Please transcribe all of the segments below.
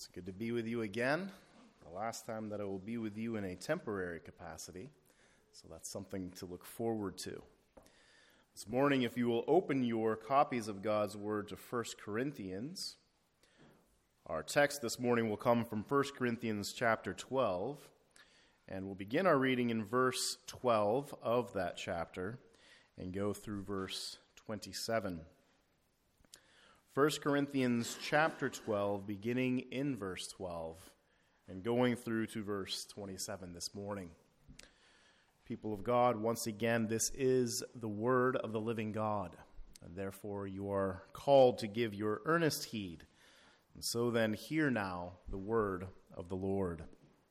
It's good to be with you again. The last time that I will be with you in a temporary capacity, so that's something to look forward to. This morning, if you will open your copies of God's Word to 1 Corinthians, our text this morning will come from 1 Corinthians chapter 12, and we'll begin our reading in verse 12 of that chapter and go through verse 27. 1 Corinthians chapter 12, beginning in verse 12, and going through to verse 27 this morning. People of God, once again, this is the word of the living God, and therefore you are called to give your earnest heed. And so then, hear now the word of the Lord.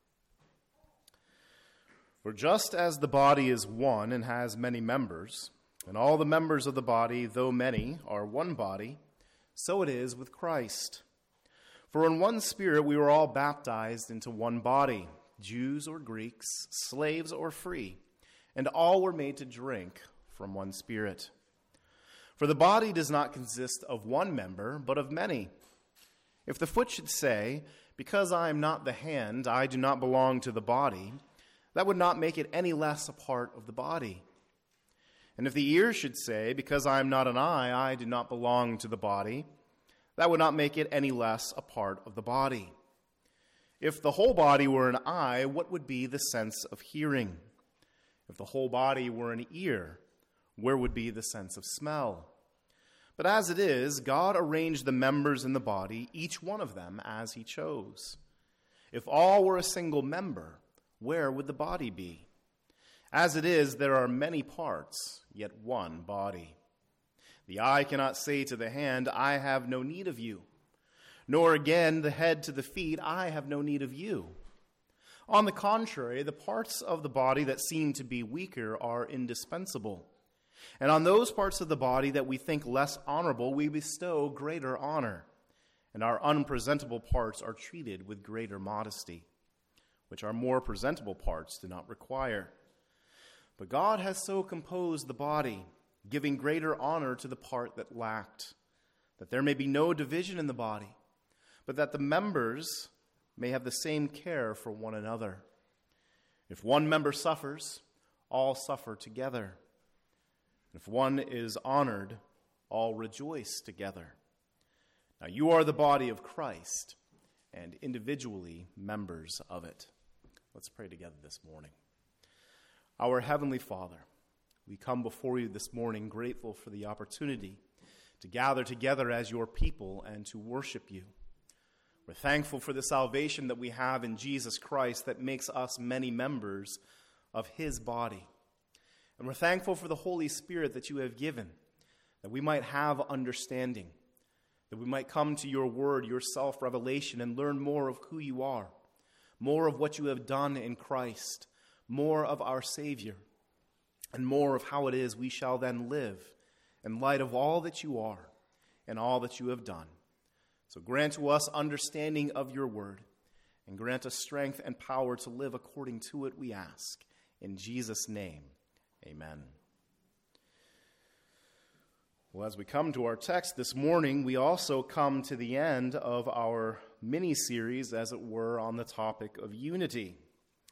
For just as the body is one and has many members, and all the members of the body, though many, are one body, so it is with Christ. For in one Spirit we were all baptized into one body, Jews or Greeks, slaves or free, and all were made to drink from one Spirit. For the body does not consist of one member, but of many. If the foot should say, "Because I am not the hand, I do not belong to the body," that would not make it any less a part of the body. And if the ear should say, "Because I am not an eye, I do not belong to the body," that would not make it any less a part of the body. If the whole body were an eye, what would be the sense of hearing? If the whole body were an ear, where would be the sense of smell? But as it is, God arranged the members in the body, each one of them as he chose. If all were a single member, where would the body be? As it is, there are many parts, yet one body. The eye cannot say to the hand, "I have no need of you," nor again the head to the feet, "I have no need of you." On the contrary, the parts of the body that seem to be weaker are indispensable. And on those parts of the body that we think less honorable, we bestow greater honor, and our unpresentable parts are treated with greater modesty, which our more presentable parts do not require. But God has so composed the body, giving greater honor to the part that lacked, that there may be no division in the body, but that the members may have the same care for one another. If one member suffers, all suffer together. If one is honored, all rejoice together. Now you are the body of Christ, and individually members of it. Let's pray together this morning. Our Heavenly Father, we come before you this morning grateful for the opportunity to gather together as your people and to worship you. We're thankful for the salvation that we have in Jesus Christ that makes us many members of his body. And we're thankful for the Holy Spirit that you have given, that we might have understanding, that we might come to your word, your self-revelation, and learn more of who you are, more of what you have done in Christ, more of our Savior, and more of how it is we shall then live in light of all that you are and all that you have done. So grant to us understanding of your word, and grant us strength and power to live according to it, we ask. In Jesus' name, amen. Well, as we come to our text this morning, we also come to the end of our mini-series, as it were, on the topic of unity.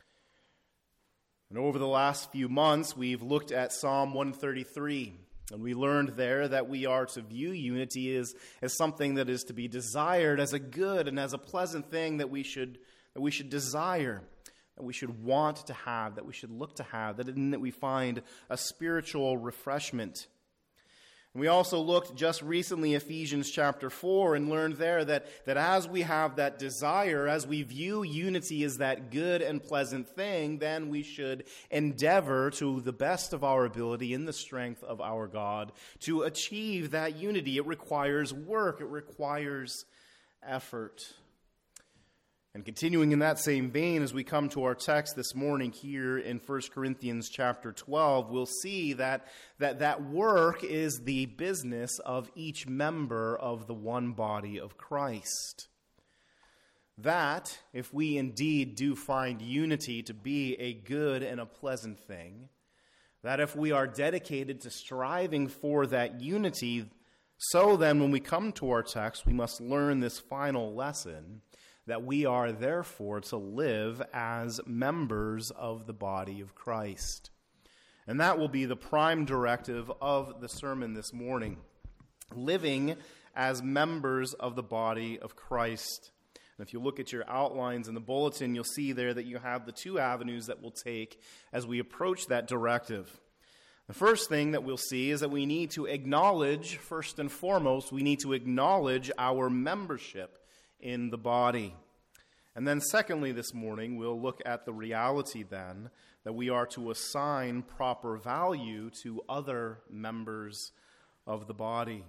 And over the last few months, we've looked at Psalm 133, and we learned there that we are to view unity as something that is to be desired, as a good and as a pleasant thing that we should desire, that we should want to have, that we should look to have, that in that we find a spiritual refreshment. And we also looked just recently Ephesians chapter 4 and learned there that as we have that desire, as we view unity as that good and pleasant thing, then we should endeavor to the best of our ability in the strength of our God to achieve that unity. It requires work. It requires effort. And continuing in that same vein, as we come to our text this morning here in 1 Corinthians chapter 12, we'll see that work is the business of each member of the one body of Christ. That, if we indeed do find unity to be a good and a pleasant thing, that if we are dedicated to striving for that unity, so then when we come to our text, we must learn this final lesson, that we are therefore to live as members of the body of Christ. And that will be the prime directive of the sermon this morning, living as members of the body of Christ. And if you look at your outlines in the bulletin, you'll see there that you have the two avenues that we'll take as we approach that directive. The first thing that we'll see is that we need to acknowledge, first and foremost, we need to acknowledge our membership in the body. And then secondly, this morning, we'll look at the reality then that we are to assign proper value to other members of the body.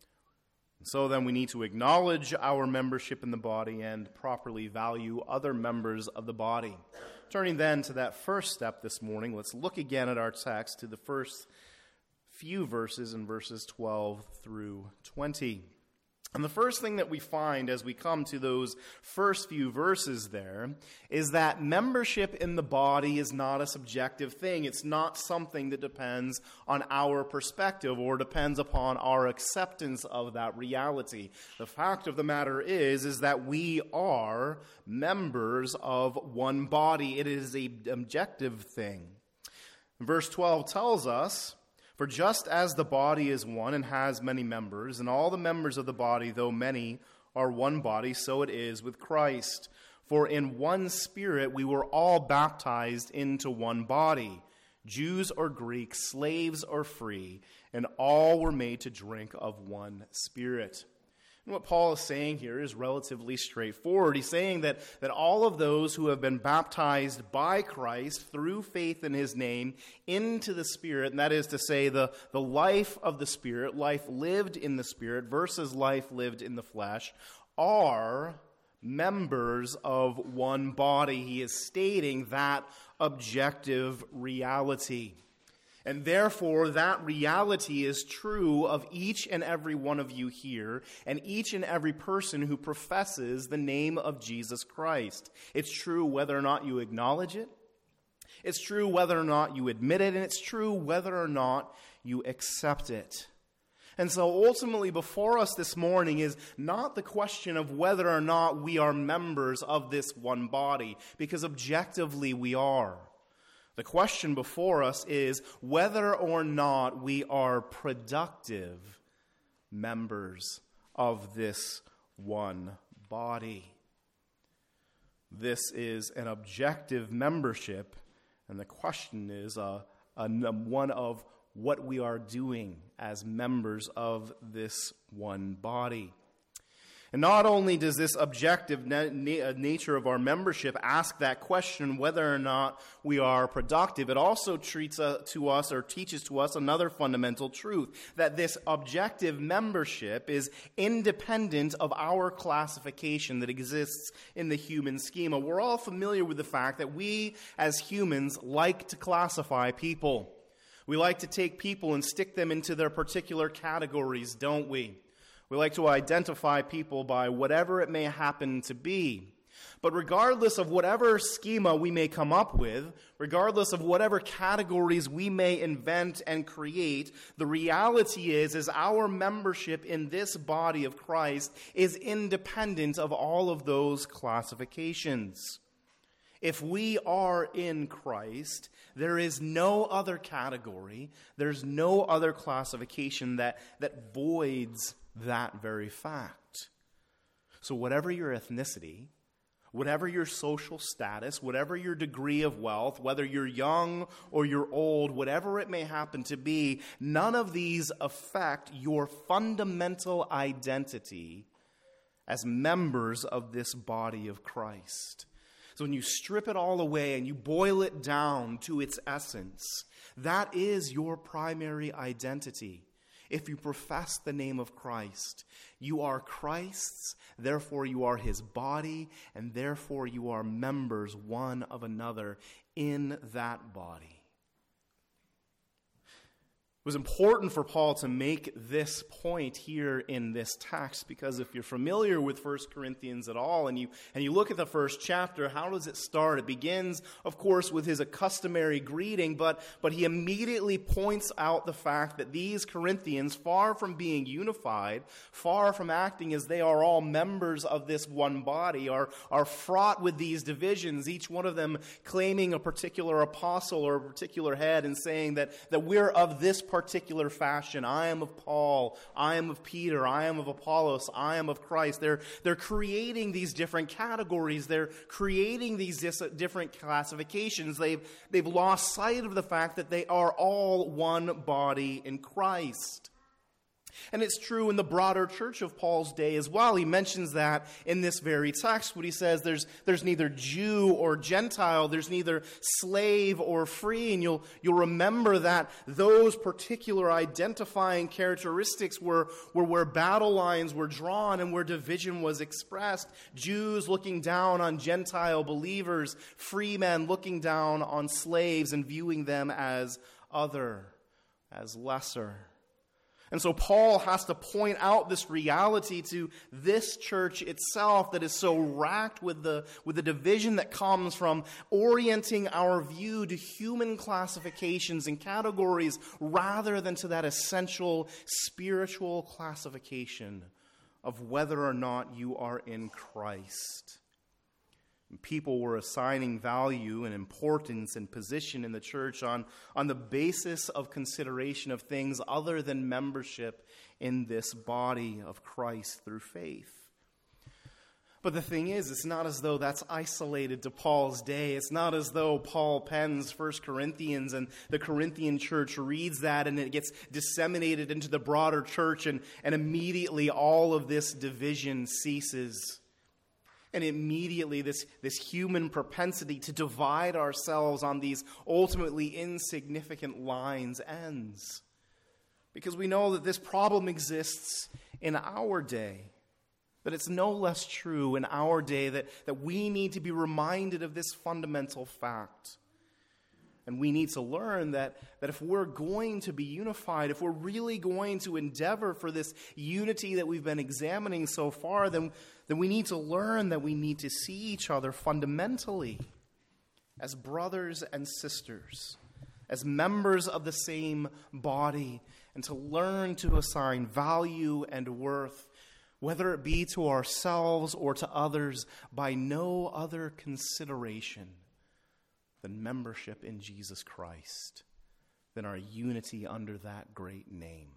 And so then we need to acknowledge our membership in the body and properly value other members of the body. Turning then to that first step this morning, let's look again at our text to the first few verses in verses 12 through 20. And the first thing that we find as we come to those first few verses there is that membership in the body is not a subjective thing. It's not something that depends on our perspective or depends upon our acceptance of that reality. The fact of the matter is that we are members of one body. It is an objective thing. Verse 12 tells us, "For just as the body is one and has many members, and all the members of the body, though many, are one body, so it is with Christ. For in one Spirit we were all baptized into one body, Jews or Greeks, slaves or free, and all were made to drink of one Spirit." And what Paul is saying here is relatively straightforward. He's saying that all of those who have been baptized by Christ through faith in his name into the Spirit, and that is to say the life of the Spirit, life lived in the Spirit versus life lived in the flesh, are members of one body. He is stating that objective reality. And therefore, that reality is true of each and every one of you here and each and every person who professes the name of Jesus Christ. It's true whether or not you acknowledge it. It's true whether or not you admit it. And it's true whether or not you accept it. And so ultimately before us this morning is not the question of whether or not we are members of this one body, because objectively we are. The question before us is whether or not we are productive members of this one body. This is an objective membership, and the question is one of what we are doing as members of this one body. And not only does this objective nature of our membership ask that question whether or not we are productive, it also teaches to us another fundamental truth, that this objective membership is independent of our classification that exists in the human schema. We're all familiar with the fact that we as humans like to classify people. We like to take people and stick them into their particular categories, don't we? We like to identify people by whatever it may happen to be. But regardless of whatever schema we may come up with, regardless of whatever categories we may invent and create, the reality is our membership in this body of Christ is independent of all of those classifications. If we are in Christ, there is no other category, there's no other classification that voids that very fact. So whatever your ethnicity, whatever your social status, whatever your degree of wealth, whether you're young or you're old, whatever it may happen to be, none of these affect your fundamental identity as members of this body of Christ. So when you strip it all away and you boil it down to its essence, that is your primary identity. If you profess the name of Christ, you are Christ's, therefore you are his body, and therefore you are members one of another in that body. It was important for Paul to make this point here in this text, because if you're familiar with 1 Corinthians at all and you look at the first chapter, how does it start? It begins, of course, with his customary greeting, but he immediately points out the fact that these Corinthians, far from being unified, far from acting as they are all members of this one body, are fraught with these divisions, each one of them claiming a particular apostle or a particular head and saying that we're of this particular fashion. I am of Paul, I am of Peter, I am of Apollos, I am of Christ. They're creating these different categories. They're creating these different classifications. They've lost sight of the fact that they are all one body in Christ. And it's true in the broader church of Paul's day as well. He mentions that in this very text when he says there's neither Jew or Gentile, there's neither slave or free. And you'll remember that those particular identifying characteristics were where battle lines were drawn and where division was expressed. Jews looking down on Gentile believers, free men looking down on slaves and viewing them as other, as lesser. And so Paul has to point out this reality to this church itself that is so racked with the division that comes from orienting our view to human classifications and categories rather than to that essential spiritual classification of whether or not you are in Christ. People were assigning value and importance and position in the church on the basis of consideration of things other than membership in this body of Christ through faith. But the thing is, it's not as though that's isolated to Paul's day. It's not as though Paul pens 1 Corinthians and the Corinthian church reads that and it gets disseminated into the broader church and immediately all of this division ceases. And immediately this human propensity to divide ourselves on these ultimately insignificant lines ends. Because we know that this problem exists in our day. That it's no less true in our day that we need to be reminded of this fundamental fact. And we need to learn that if we're going to be unified, if we're really going to endeavor for this unity that we've been examining so far, then we need to learn that we need to see each other fundamentally as brothers and sisters, as members of the same body, and to learn to assign value and worth, whether it be to ourselves or to others, by no other consideration than membership in Jesus Christ, than our unity under that great name.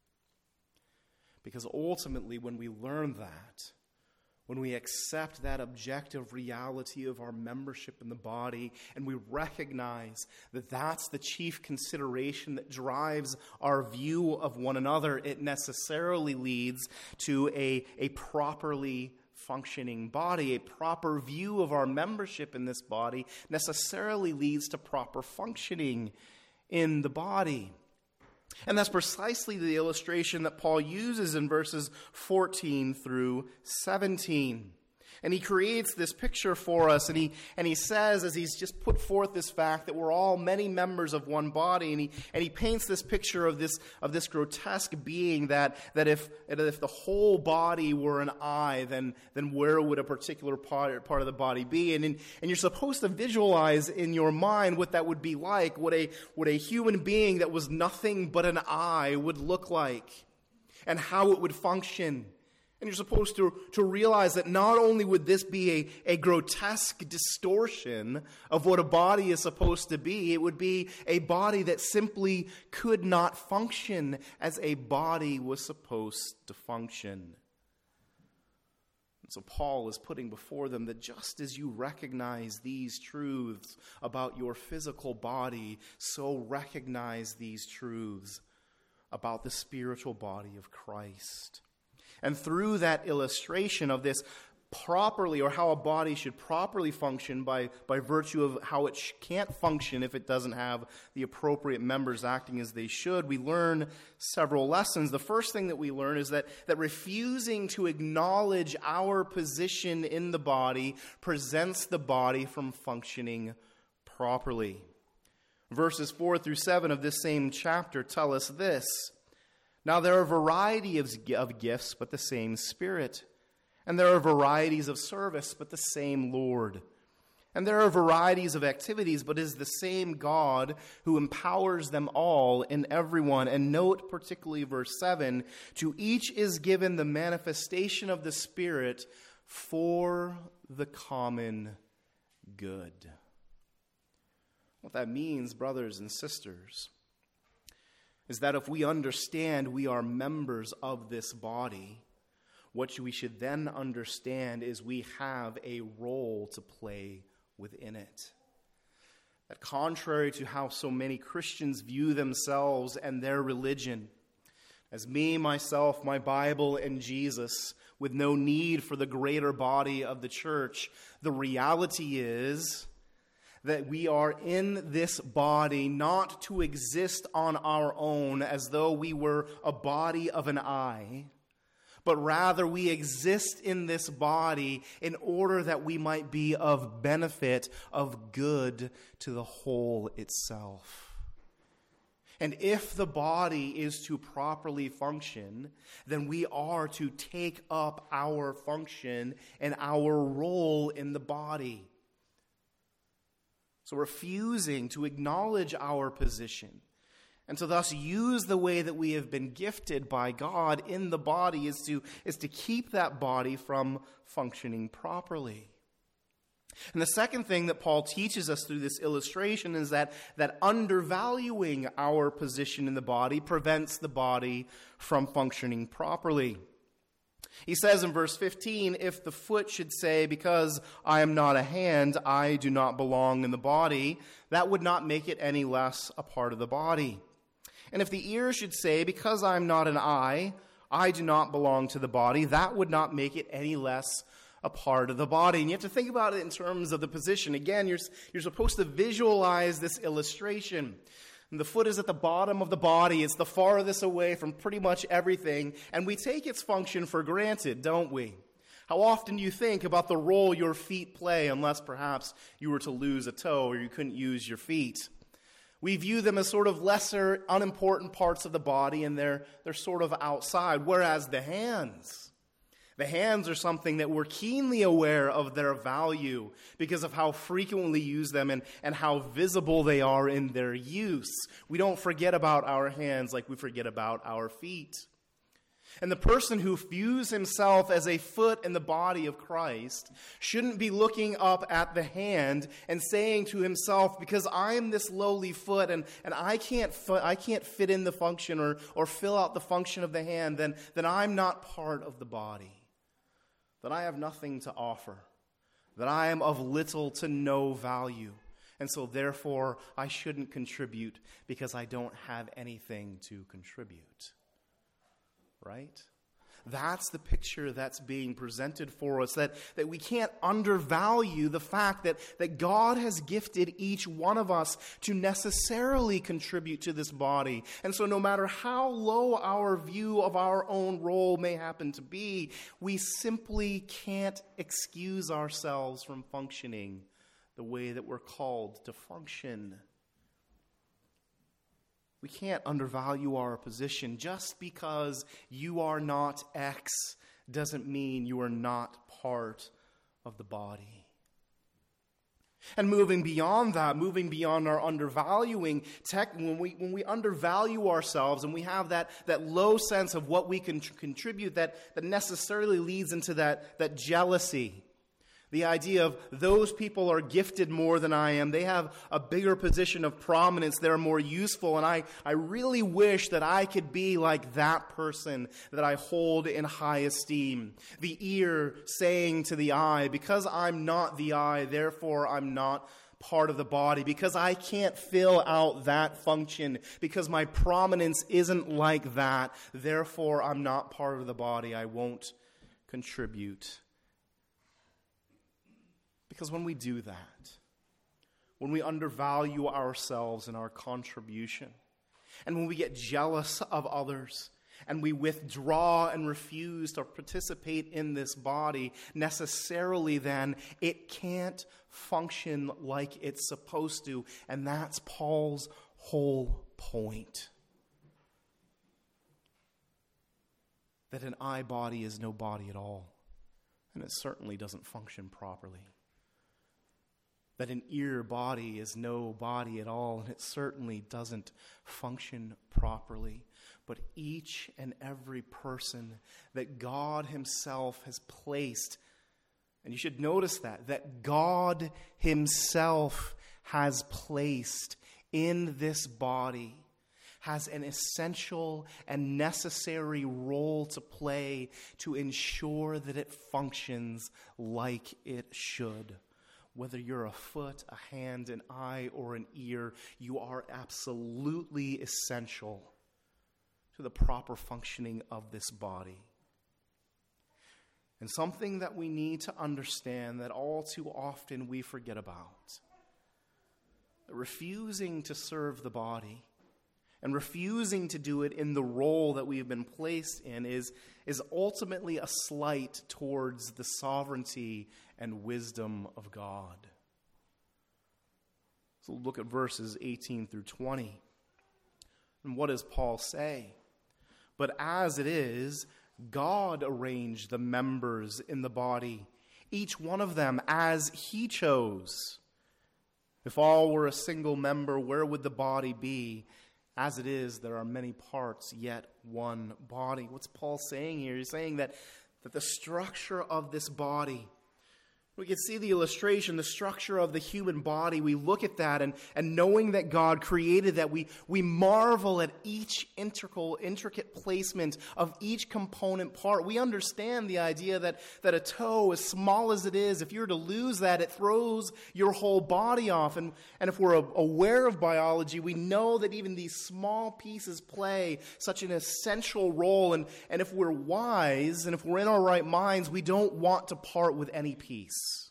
Because ultimately, when we learn that, when we accept that objective reality of our membership in the body, and we recognize that that's the chief consideration that drives our view of one another, it necessarily leads to a properly functioning body. A proper view of our membership in this body necessarily leads to proper functioning in the body. And that's precisely the illustration that Paul uses in verses 14 through 17. And he creates this picture for us, and he says, as he's just put forth this fact that we're all many members of one body, and he paints this picture of this grotesque being that if the whole body were an eye, then where would a particular part of the body be? And you're supposed to visualize in your mind what that would be like, what a human being that was nothing but an eye would look like, and how it would function. And you're supposed to realize that not only would this be a grotesque distortion of what a body is supposed to be, it would be a body that simply could not function as a body was supposed to function. And so Paul is putting before them that just as you recognize these truths about your physical body, so recognize these truths about the spiritual body of Christ. And through that illustration of this properly, or how a body should properly function by virtue of how it can't function if it doesn't have the appropriate members acting as they should, we learn several lessons. The first thing that we learn is that refusing to acknowledge our position in the body presents the body from functioning properly. Verses 4 through 7 of this same chapter tell us this. Now there are a variety of gifts, but the same Spirit. And there are varieties of service, but the same Lord. And there are varieties of activities, but it is the same God who empowers them all in everyone. And note particularly verse 7, to each is given the manifestation of the Spirit for the common good. What that means, brothers and sisters, is that if we understand we are members of this body, what we should then understand is we have a role to play within it. That contrary to how so many Christians view themselves and their religion, as me, myself, my Bible, and Jesus, with no need for the greater body of the church, the reality is that we are in this body not to exist on our own as though we were a body of an eye, but rather we exist in this body in order that we might be of benefit, of good to the whole itself. And if the body is to properly function, then we are to take up our function and our role in the body. So refusing to acknowledge our position and to thus use the way that we have been gifted by God in the body is to keep that body from functioning properly. And the second thing that Paul teaches us through this illustration is that undervaluing our position in the body prevents the body from functioning properly. He says in verse 15, if the foot should say, because I am not a hand, I do not belong in the body, that would not make it any less a part of the body. And if the ear should say, because I am not an eye, I do not belong to the body, that would not make it any less a part of the body. And you have to think about it in terms of the position. Again, you're supposed to visualize this illustration. And the foot is at the bottom of the body. It's the farthest away from pretty much everything. And we take its function for granted, don't we? How often do you think about the role your feet play, unless perhaps you were to lose a toe or you couldn't use your feet? We view them as sort of lesser, unimportant parts of the body, and they're sort of outside. Whereas the hands are something that we're keenly aware of their value because of how frequently we use them and how visible they are in their use. We don't forget about our hands like we forget about our feet. And the person who views himself as a foot in the body of Christ shouldn't be looking up at the hand and saying to himself, because I'm this lowly foot and I can't fit in the function or fill out the function of the hand, then I'm not part of the body. That I have nothing to offer, that I am of little to no value, and so therefore I shouldn't contribute because I don't have anything to contribute. Right? That's the picture that's being presented for us, that we can't undervalue the fact that God has gifted each one of us to necessarily contribute to this body. And so no matter how low our view of our own role may happen to be, we simply can't excuse ourselves from functioning the way that we're called to function. We can't undervalue our position. Just because you are not X doesn't mean you are not part of the body. And moving beyond that, moving beyond our undervaluing, when we undervalue ourselves and we have that low sense of what we can contribute, that necessarily leads into that jealousy. The idea of those people are gifted more than I am. They have a bigger position of prominence. They're more useful. And I really wish that I could be like that person that I hold in high esteem. The ear saying to the eye, because I'm not the eye, therefore I'm not part of the body. Because I can't fill out that function. Because my prominence isn't like that, therefore I'm not part of the body. I won't contribute. Because when we do that, when we undervalue ourselves and our contribution, and when we get jealous of others, and we withdraw and refuse to participate in this body, necessarily then it can't function like it's supposed to. And that's Paul's whole point. That an eye body is no body at all, and it certainly doesn't function properly. That an ear body is no body at all, and it certainly doesn't function properly. But each and every person that God himself has placed, and you should notice that God himself has placed in this body, has an essential and necessary role to play to ensure that it functions like it should. Whether you're a foot, a hand, an eye, or an ear, you are absolutely essential to the proper functioning of this body. And something that we need to understand that all too often we forget about. Refusing to serve the body and refusing to do it in the role that we have been placed in is ultimately a slight towards the sovereignty and wisdom of God. So look at verses 18 through 20. And what does Paul say? But as it is, God arranged the members in the body, each one of them as he chose. If all were a single member, where would the body be? As it is, there are many parts, yet one body. What's Paul saying here? He's saying that the structure of this body, we can see the illustration, the structure of the human body. We look at that, and knowing that God created that, we marvel at each intricate placement of each component part. We understand the idea that a toe, as small as it is, if you were to lose that, it throws your whole body off. And if we're aware of biology, we know that even these small pieces play such an essential role. And if we're wise, and if we're in our right minds, we don't want to part with any piece.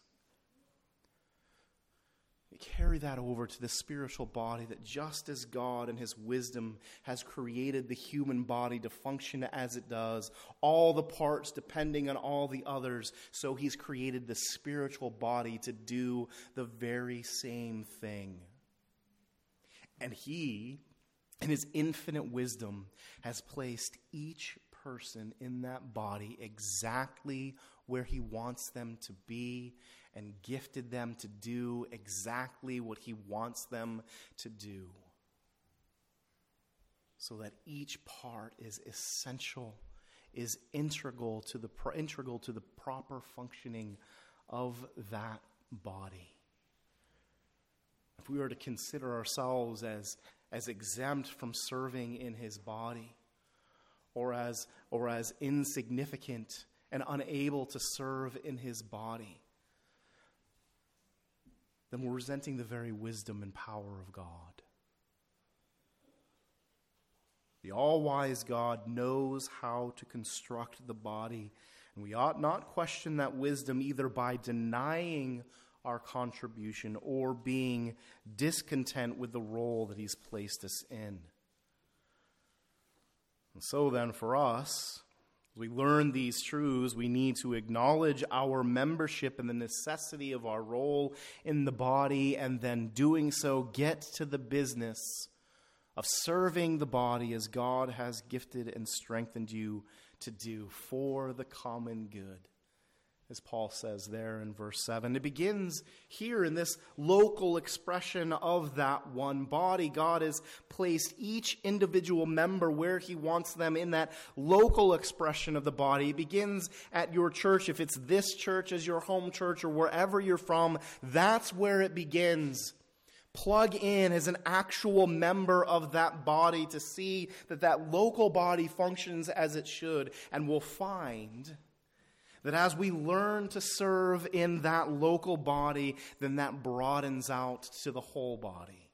Carry that over to the spiritual body, that just as God in his wisdom has created the human body to function as it does, all the parts depending on all the others, so he's created the spiritual body to do the very same thing. And he, in his infinite wisdom, has placed each person in that body exactly where he wants them to be, and gifted them to do exactly what he wants them to do. So that each part is essential, is integral to the proper functioning of that body. If we were to consider ourselves as exempt from serving in his body, or as insignificant and unable to serve in his body, then we're resenting the very wisdom and power of God. The all-wise God knows how to construct the body, and we ought not question that wisdom either by denying our contribution or being discontent with the role that he's placed us in. And so then for us, as we learn these truths, we need to acknowledge our membership and the necessity of our role in the body, and then doing so, get to the business of serving the body as God has gifted and strengthened you to do for the common good. As Paul says there in verse 7. It begins here in this local expression of that one body. God has placed each individual member where he wants them in that local expression of the body. It begins at your church. If it's this church as your home church or wherever you're from, that's where it begins. Plug in as an actual member of that body to see that local body functions as it should, and we'll find that as we learn to serve in that local body, then that broadens out to the whole body.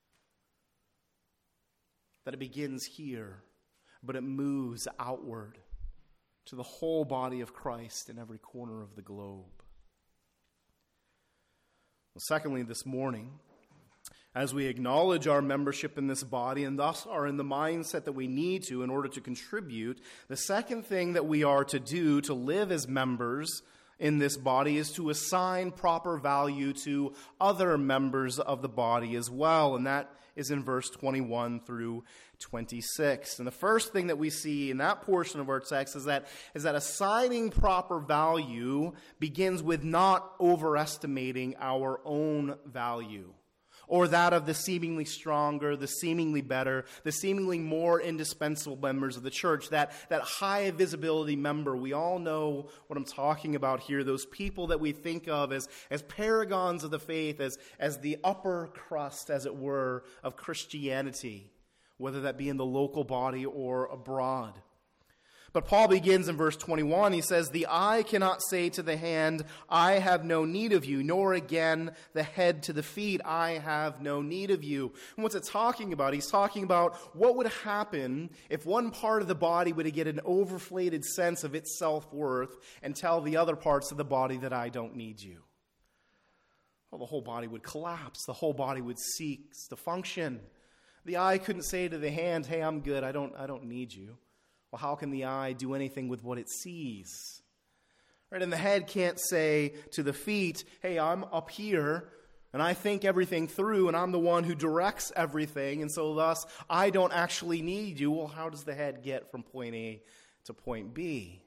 That it begins here, but it moves outward to the whole body of Christ in every corner of the globe. Well, secondly, this morning, As we acknowledge our membership in this body and thus are in the mindset that we need to in order to contribute, the second thing that we are to do to live as members in this body is to assign proper value to other members of the body as well. And that is in verse 21 through 26. And the first thing that we see in that portion of our text is that assigning proper value begins with not overestimating our own value, or that of the seemingly stronger, the seemingly better, the seemingly more indispensable members of the church, that high visibility member. We all know what I'm talking about here, those people that we think of as paragons of the faith, as the upper crust, as it were, of Christianity, whether that be in the local body or abroad. But Paul begins in verse 21. He says, "The eye cannot say to the hand, 'I have no need of you,' nor again the head to the feet, 'I have no need of you.'" And what's it talking about? He's talking about what would happen if one part of the body were to get an overinflated sense of its self-worth and tell the other parts of the body that I don't need you. Well, the whole body would collapse. The whole body would cease to function. The eye couldn't say to the hand, "Hey, I'm good. I don't need you." Well, how can the eye do anything with what it sees? Right? And the head can't say to the feet, "Hey, I'm up here, and I think everything through, and I'm the one who directs everything, and so thus I don't actually need you." Well, how does the head get from point A to point B?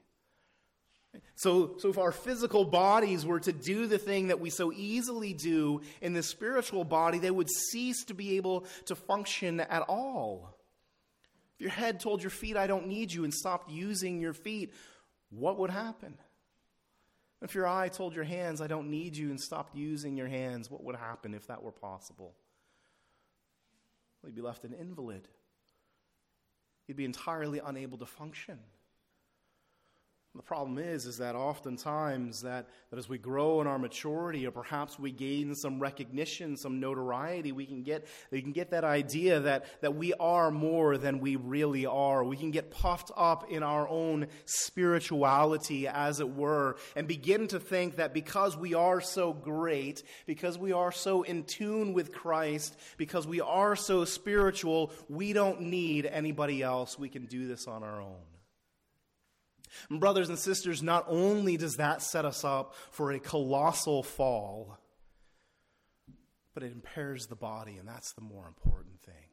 So if our physical bodies were to do the thing that we so easily do in the spiritual body, they would cease to be able to function at all. If your head told your feet, "I don't need you," and stopped using your feet, what would happen? If your eye told your hands, "I don't need you," and stopped using your hands, what would happen if that were possible? Well, you'd be left an invalid. You'd be entirely unable to function. The problem is that oftentimes that as we grow in our maturity, or perhaps we gain some recognition, some notoriety, we can get that idea that we are more than we really are. We can get puffed up in our own spirituality, as it were, and begin to think that because we are so great, because we are so in tune with Christ, because we are so spiritual, we don't need anybody else. We can do this on our own. And brothers and sisters, not only does that set us up for a colossal fall, but it impairs the body, and that's the more important thing.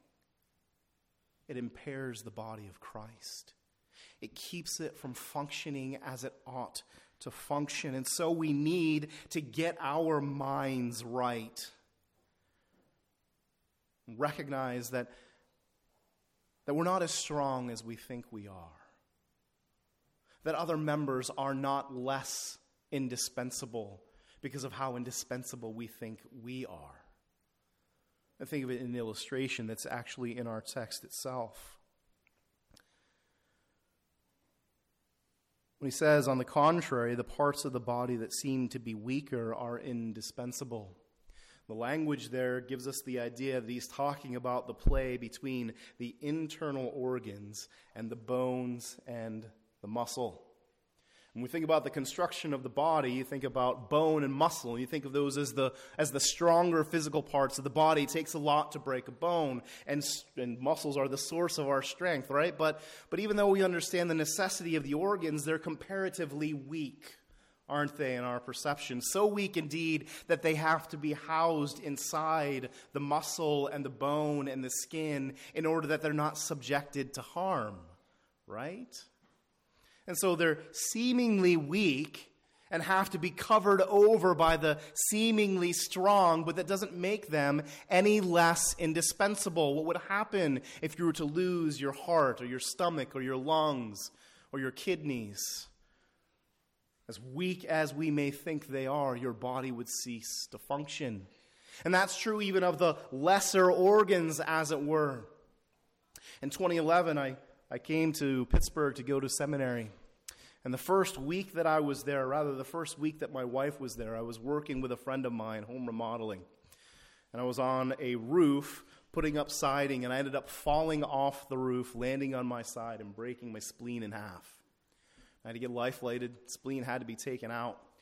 It impairs the body of Christ. It keeps it from functioning as it ought to function, and so we need to get our minds right. Recognize that we're not as strong as we think we are. That other members are not less indispensable because of how indispensable we think we are. I think of it in an illustration that's actually in our text itself. When he says, on the contrary, the parts of the body that seem to be weaker are indispensable. The language there gives us the idea that he's talking about the play between the internal organs and the bones and the muscle. When we think about the construction of the body, you think about bone and muscle, and you think of those as the stronger physical parts of the body. It takes a lot to break a bone, and muscles are the source of our strength, right? But even though we understand the necessity of the organs, they're comparatively weak, aren't they, in our perception? So weak indeed that they have to be housed inside the muscle and the bone and the skin in order that they're not subjected to harm, right? And so they're seemingly weak and have to be covered over by the seemingly strong, but that doesn't make them any less indispensable. What would happen if you were to lose your heart or your stomach or your lungs or your kidneys? As weak as we may think they are, your body would cease to function. And that's true even of the lesser organs, as it were. In 2011, I came to Pittsburgh to go to seminary. And the first week that I was there, rather the first week that my wife was there, I was working with a friend of mine, home remodeling. And I was on a roof putting up siding, and I ended up falling off the roof, landing on my side and breaking my spleen in half. I had to get life-flighted. Spleen had to be taken out.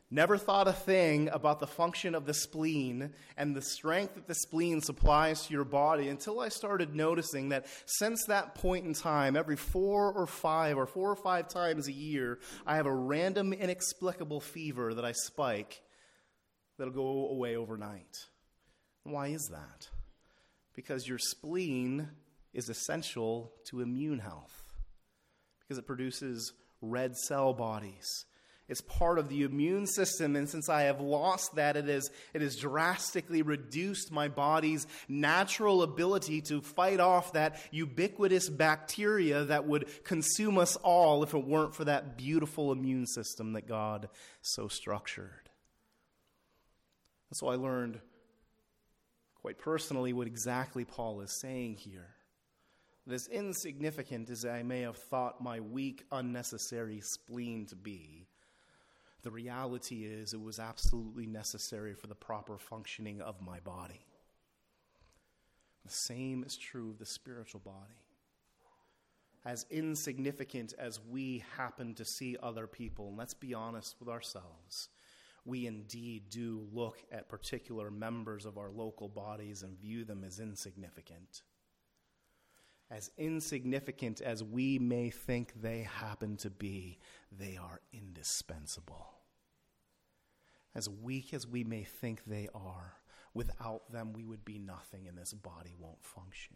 Never thought a thing about the function of the spleen and the strength that the spleen supplies to your body until I started noticing that since that point in time, every 4 or 5 times a year, I have a random inexplicable fever that I spike that'll go away overnight. Why is that? Because your spleen is essential to immune health, because it produces red cell bodies. It's part of the immune system, and since I have lost that, it has drastically reduced my body's natural ability to fight off that ubiquitous bacteria that would consume us all if it weren't for that beautiful immune system that God so structured. And so I learned quite personally what exactly Paul is saying here. That as insignificant as I may have thought my weak, unnecessary spleen to be, the reality is it was absolutely necessary for the proper functioning of my body. The same is true of the spiritual body. As insignificant as we happen to see other people, and let's be honest with ourselves, we indeed do look at particular members of our local bodies and view them as insignificant. As insignificant as we may think they happen to be, they are indispensable. As weak as we may think they are, without them we would be nothing and this body won't function.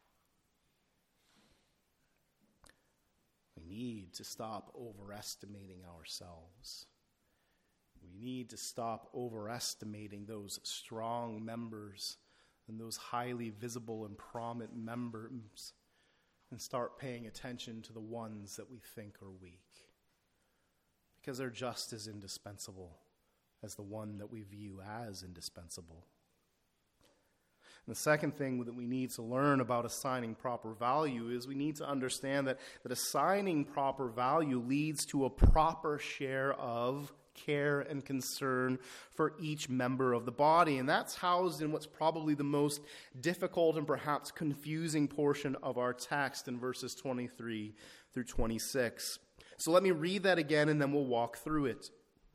We need to stop overestimating ourselves. We need to stop overestimating those strong members and those highly visible and prominent members, and start paying attention to the ones that we think are weak, because they're just as indispensable as the one that we view as indispensable. And the second thing that we need to learn about assigning proper value is we need to understand that assigning proper value leads to a proper share of care and concern for each member of the body. And that's housed in what's probably the most difficult and perhaps confusing portion of our text in verses 23 through 26. So let me read that again and then we'll walk through it.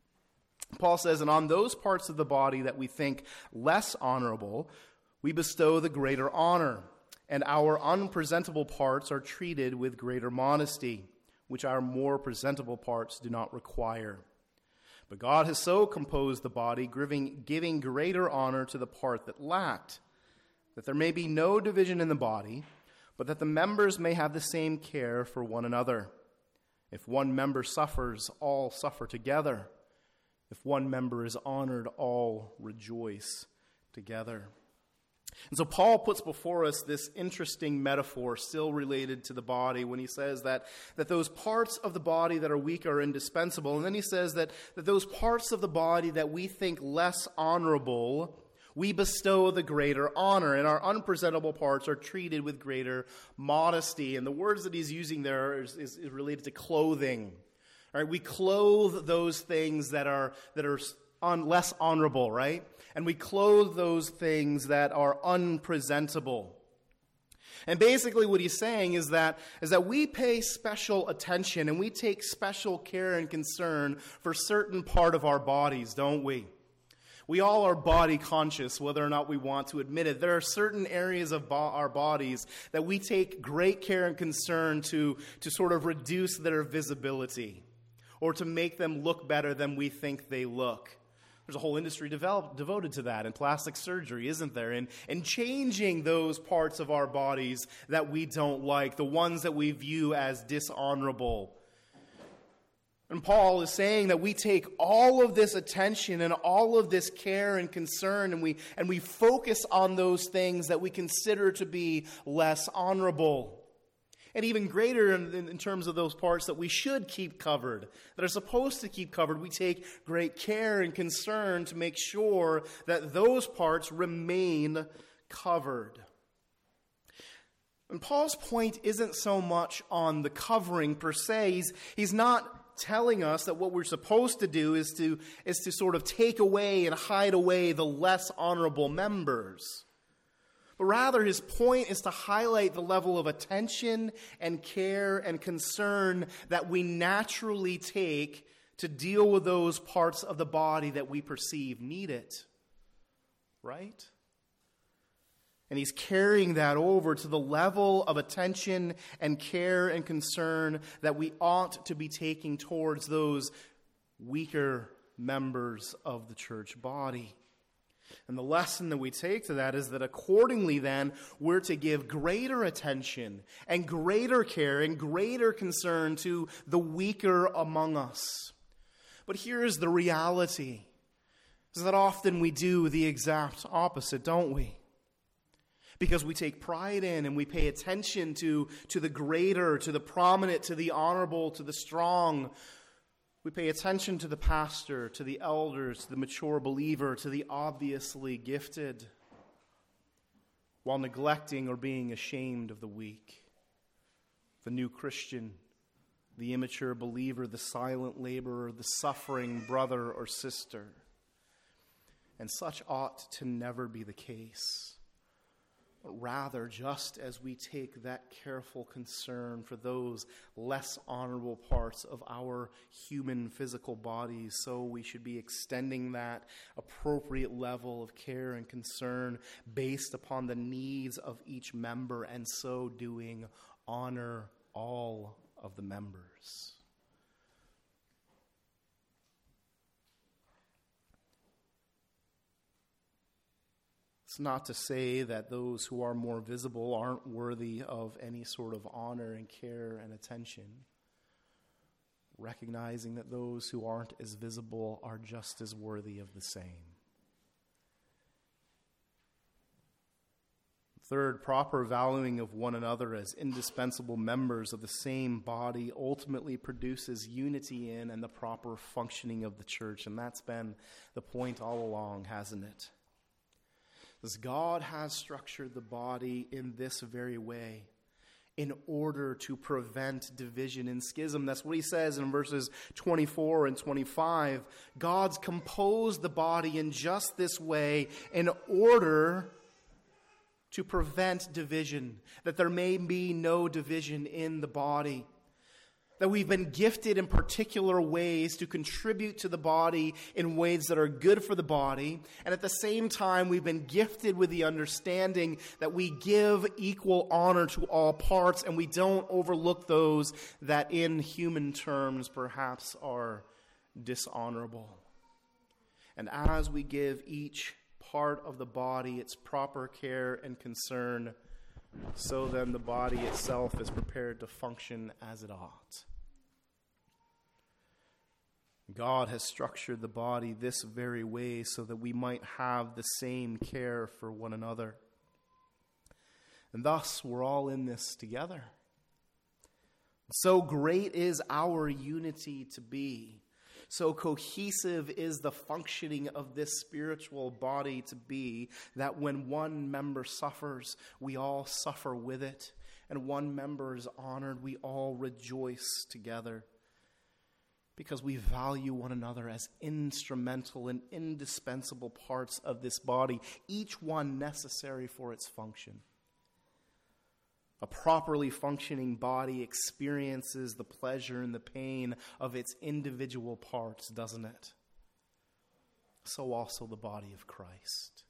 Paul says, "And on those parts of the body that we think less honorable, we bestow the greater honor, and our unpresentable parts are treated with greater modesty, which our more presentable parts do not require. But God has so composed the body, giving greater honor to the part that lacked, that there may be no division in the body, but that the members may have the same care for one another. If one member suffers, all suffer together. If one member is honored, all rejoice together." And so Paul puts before us this interesting metaphor still related to the body when he says that those parts of the body that are weak are indispensable. And then he says that those parts of the body that we think less honorable, we bestow the greater honor, and our unpresentable parts are treated with greater modesty. And the words that he's using there is related to clothing. All right, we clothe those things that are less honorable, right? And we clothe those things that are unpresentable. And basically what he's saying is that we pay special attention and we take special care and concern for certain part of our bodies, don't we? We all are body conscious, whether or not we want to admit it. There are certain areas of our bodies that we take great care and concern to sort of reduce their visibility or to make them look better than we think they look. There's a whole industry devoted to that in plastic surgery, isn't there? And changing those parts of our bodies that we don't like, the ones that we view as dishonorable. And Paul is saying that we take all of this attention and all of this care and concern, and we focus on those things that we consider to be less honorable. And even greater in terms of those parts that we should keep covered, that are supposed to keep covered, we take great care and concern to make sure that those parts remain covered. And Paul's point isn't so much on the covering per se. He's not telling us that what we're supposed to do is to sort of take away and hide away the less honorable members. But rather, his point is to highlight the level of attention and care and concern that we naturally take to deal with those parts of the body that we perceive need it. Right? And he's carrying that over to the level of attention and care and concern that we ought to be taking towards those weaker members of the church body. And the lesson that we take to that is that accordingly then, we're to give greater attention and greater care and greater concern to the weaker among us. But here's the reality, is that often we do the exact opposite, don't we? Because we take pride in and we pay attention to the greater, to the prominent, to the honorable, to the strong. We pay attention to the pastor, to the elders, to the mature believer, to the obviously gifted, while neglecting or being ashamed of the weak, the new Christian, the immature believer, the silent laborer, the suffering brother or sister. And such ought to never be the case. Rather, just as we take that careful concern for those less honorable parts of our human physical bodies, so we should be extending that appropriate level of care and concern based upon the needs of each member, and so doing honor all of the members. It's not to say that those who are more visible aren't worthy of any sort of honor and care and attention. Recognizing that those who aren't as visible are just as worthy of the same. Third, proper valuing of one another as indispensable members of the same body ultimately produces unity in and the proper functioning of the church. And that's been the point all along, hasn't it? Because God has structured the body in this very way in order to prevent division and schism. That's what he says in verses 24 and 25. God's composed the body in just this way in order to prevent division, that there may be no division in the body. That we've been gifted in particular ways to contribute to the body in ways that are good for the body. And at the same time, we've been gifted with the understanding that we give equal honor to all parts and we don't overlook those that in human terms perhaps are dishonorable. And as we give each part of the body its proper care and concern, so then the body itself is prepared to function as it ought. God has structured the body this very way so that we might have the same care for one another. And thus, we're all in this together. So great is our unity to be. So cohesive is the functioning of this spiritual body to be that when one member suffers, we all suffer with it. And one member is honored, we all rejoice together. Because we value one another as instrumental and indispensable parts of this body, each one necessary for its function. A properly functioning body experiences the pleasure and the pain of its individual parts, doesn't it? So also the body of Christ.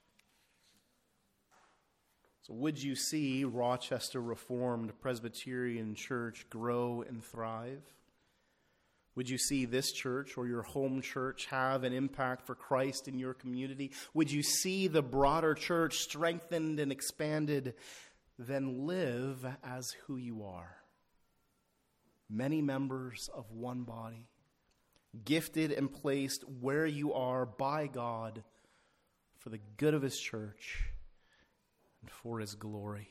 So would you see Rochester Reformed Presbyterian Church grow and thrive? Would you see this church or your home church have an impact for Christ in your community? Would you see the broader church strengthened and expanded? Then live as who you are. Many members of one body, gifted and placed where you are by God for the good of His church and for His glory.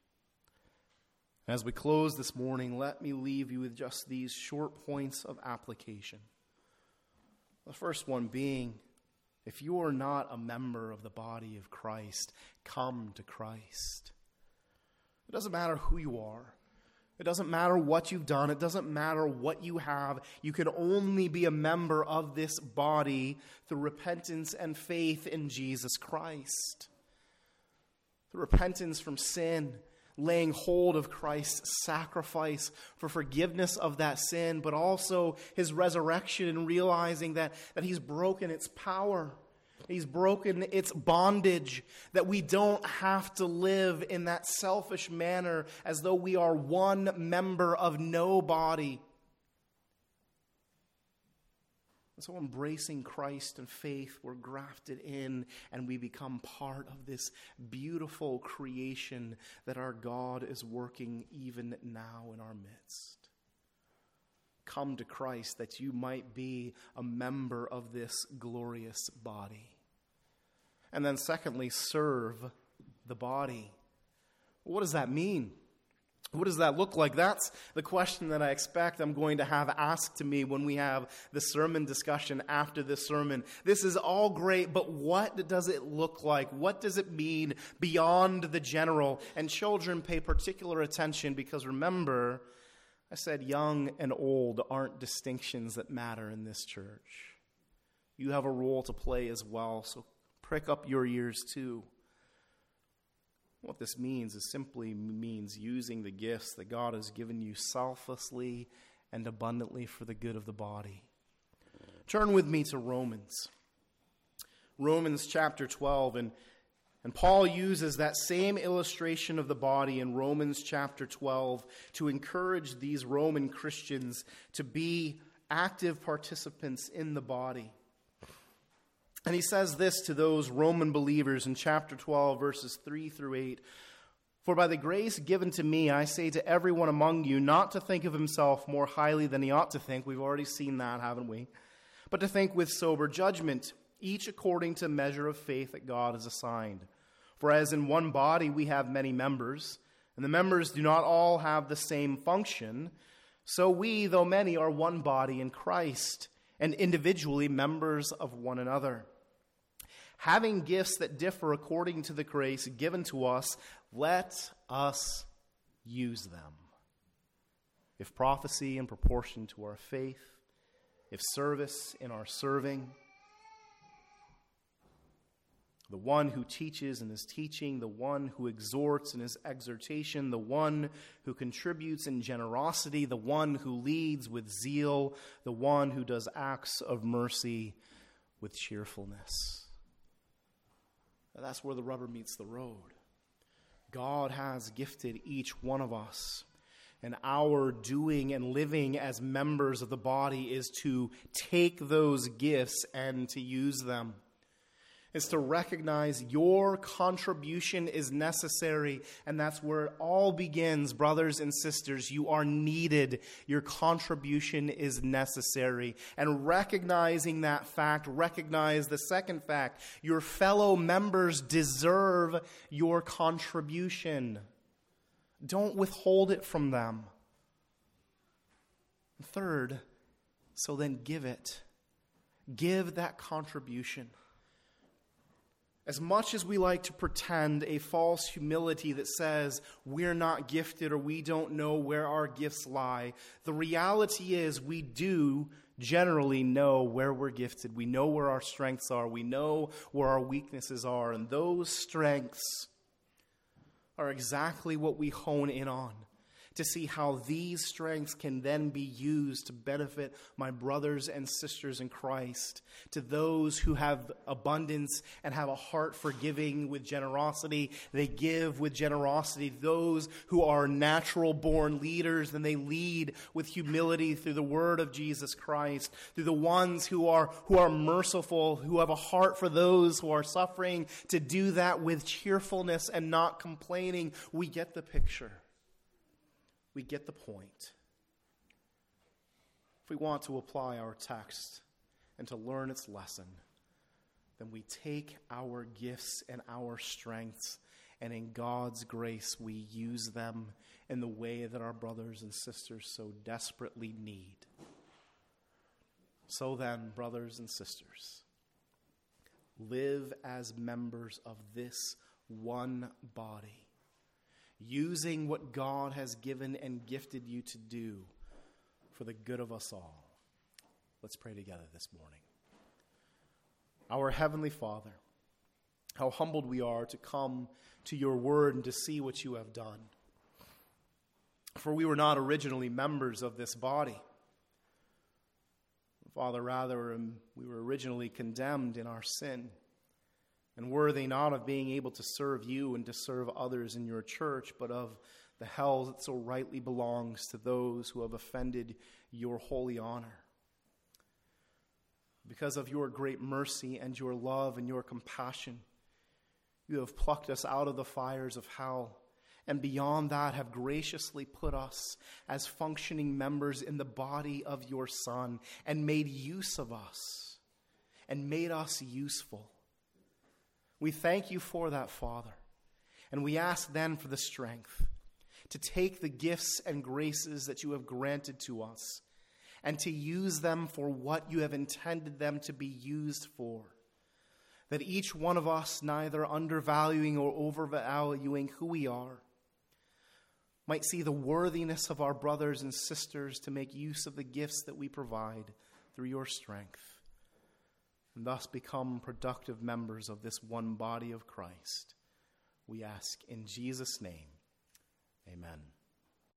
As we close this morning, let me leave you with just these short points of application. The first one being, if you are not a member of the body of Christ, come to Christ. It doesn't matter who you are. It doesn't matter what you've done. It doesn't matter what you have. You can only be a member of this body through repentance and faith in Jesus Christ. Through repentance from sin, laying hold of Christ's sacrifice for forgiveness of that sin, but also his resurrection and realizing that he's broken its power. He's broken its bondage, that we don't have to live in that selfish manner as though we are one member of no body. And so embracing Christ and faith, we're grafted in and we become part of this beautiful creation that our God is working even now in our midst. Come to Christ that you might be a member of this glorious body. And then secondly, serve the body. What does that mean? What does that look like? That's the question that I expect I'm going to have asked to me when we have the sermon discussion after this sermon. This is all great, but what does it look like? What does it mean beyond the general? And children, pay particular attention because remember, I said young and old aren't distinctions that matter in this church. You have a role to play as well, so prick up your ears too. What this means is simply means using the gifts that God has given you selflessly and abundantly for the good of the body. Turn with me to Romans. Romans chapter 12. And Paul uses that same illustration of the body in Romans chapter 12 to encourage these Roman Christians to be active participants in the body. And he says this to those Roman believers in chapter 12, verses 3 through 8. For by the grace given to me, I say to everyone among you not to think of himself more highly than he ought to think. We've already seen that, haven't we? But to think with sober judgment, each according to the measure of faith that God has assigned. For as in one body we have many members, and the members do not all have the same function, so we, though many, are one body in Christ, and individually members of one another. Having gifts that differ according to the grace given to us, let us use them. If prophecy in proportion to our faith, if service in our serving, the one who teaches in his teaching, the one who exhorts in his exhortation, the one who contributes in generosity, the one who leads with zeal, the one who does acts of mercy with cheerfulness. That's where the rubber meets the road. God has gifted each one of us, and our doing and living as members of the body is to take those gifts and to use them. It's to recognize your contribution is necessary, and that's where it all begins, brothers and sisters. You are needed. Your contribution is necessary. And recognizing that fact, recognize the second fact. Your fellow members deserve your contribution. Don't withhold it from them. Third, so then give it. Give that contribution. As much as we like to pretend a false humility that says we're not gifted or we don't know where our gifts lie, the reality is we do generally know where we're gifted. We know where our strengths are. We know where our weaknesses are. And those strengths are exactly what we hone in on, to see how these strengths can then be used to benefit my brothers and sisters in Christ, to those who have abundance and have a heart for giving with generosity. They give with generosity. Those who are natural-born leaders, then they lead with humility through the word of Jesus Christ. Through the ones who are merciful, who have a heart for those who are suffering, to do that with cheerfulness and not complaining. We get the picture. We get the point. If we want to apply our text and to learn its lesson, then we take our gifts and our strengths, and in God's grace we use them in the way that our brothers and sisters so desperately need. So then, brothers and sisters, live as members of this one body, using what God has given and gifted you to do for the good of us all. Let's pray together this morning. Our Heavenly Father, how humbled we are to come to your word and to see what you have done. For we were not originally members of this body. Father, rather, we were originally condemned in our sin, and worthy not of being able to serve you and to serve others in your church, but of the hell that so rightly belongs to those who have offended your holy honor. Because of your great mercy and your love and your compassion, you have plucked us out of the fires of hell, and beyond that have graciously put us as functioning members in the body of your Son, and made use of us, and made us useful. We thank you for that, Father, and we ask then for the strength to take the gifts and graces that you have granted to us, and to use them for what you have intended them to be used for, that each one of us, neither undervaluing or overvaluing who we are, might see the worthiness of our brothers and sisters to make use of the gifts that we provide through your strength, and thus become productive members of this one body of Christ. We ask in Jesus' name, amen.